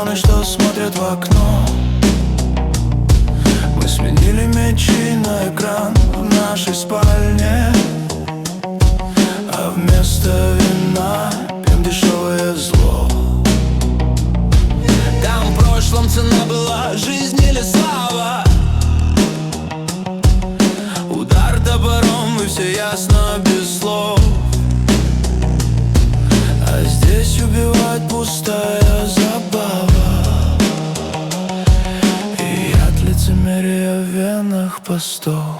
жены, что смотрят в окно. Мы сменили мечи на экран в нашей спальне, а вместо вина пьем дешевое зло. Там в прошлом цена была жизнь или слава. Удар топором, и все ясно без слов. А здесь убивает пустая забава и яд лицемерия в венах постов.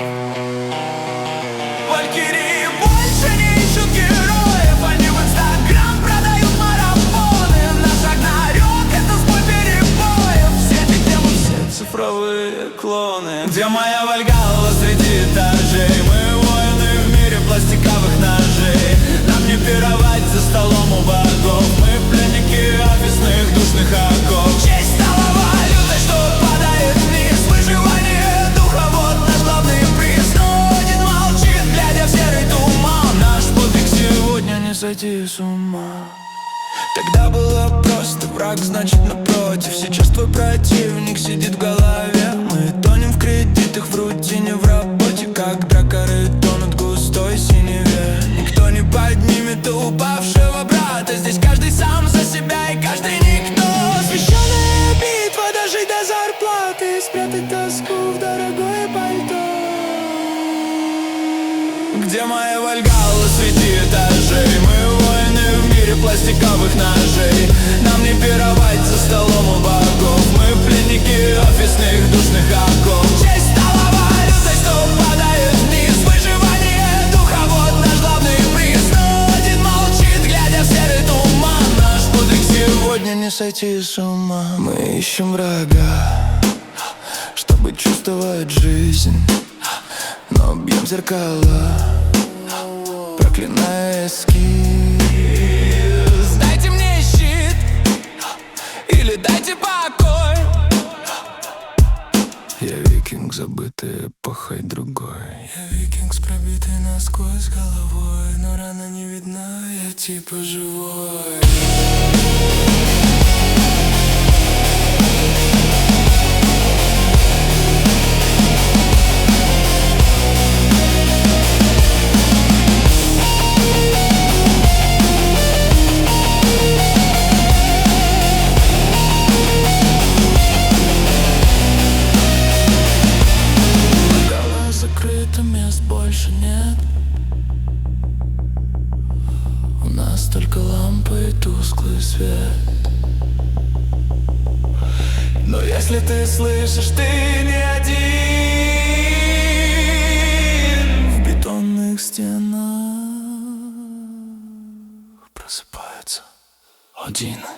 Валькирии больше не ищут героев, они в Инстаграм продают марафоны. Наш Рагнарёк — это сбой перебоев. В сети, где мы все цифровые клоны. Где моя Вальгалла среди этажей? Мы воины в мире пластиковых ножей. Нам не пировать за столом у богов. Мы пленники офисных душных оков. Честь стала валютой, что падает вниз. Выживание духа — вот наш главный приз. Но один молчит, глядя в серый туман. Наш подвиг сегодня не сойти с ума. Тогда было просто: враг значит напротив. Сейчас твой противник сидит в голове. Мы тонем в кредитах, в рутине, в работе, как дракары тонут в густой синеве. Никто не поднимет упавшего брата. Здесь каждый сам за себя и каждый никто. Священная битва — дожить до зарплаты, спрятать тоску в дорогое пальто. Где моя Вальгалла среди этажей? Мы воины в мире пластиковых ножей. Нам не пировать за столом у богов. Мы пленники офисных душных оков. Честь стала валютой, что падает вниз. Выживание духа — вот наш главный приз. Но один молчит, глядя в серый туман. Наш подвиг сегодня не сойти с ума. Мы ищем врага, чтобы чувствовать жизнь, но бьем зеркала, проклиная эскиз. Дайте мне щит или дайте покой. Я викинг, забытый эпохой другой. Я викинг с пробитой насквозь головой, но рана не видна, я типа живой. Мест больше нет. У нас только лампы и тусклый свет. Но если ты слышишь, ты не один. В бетонных стенах просыпается один.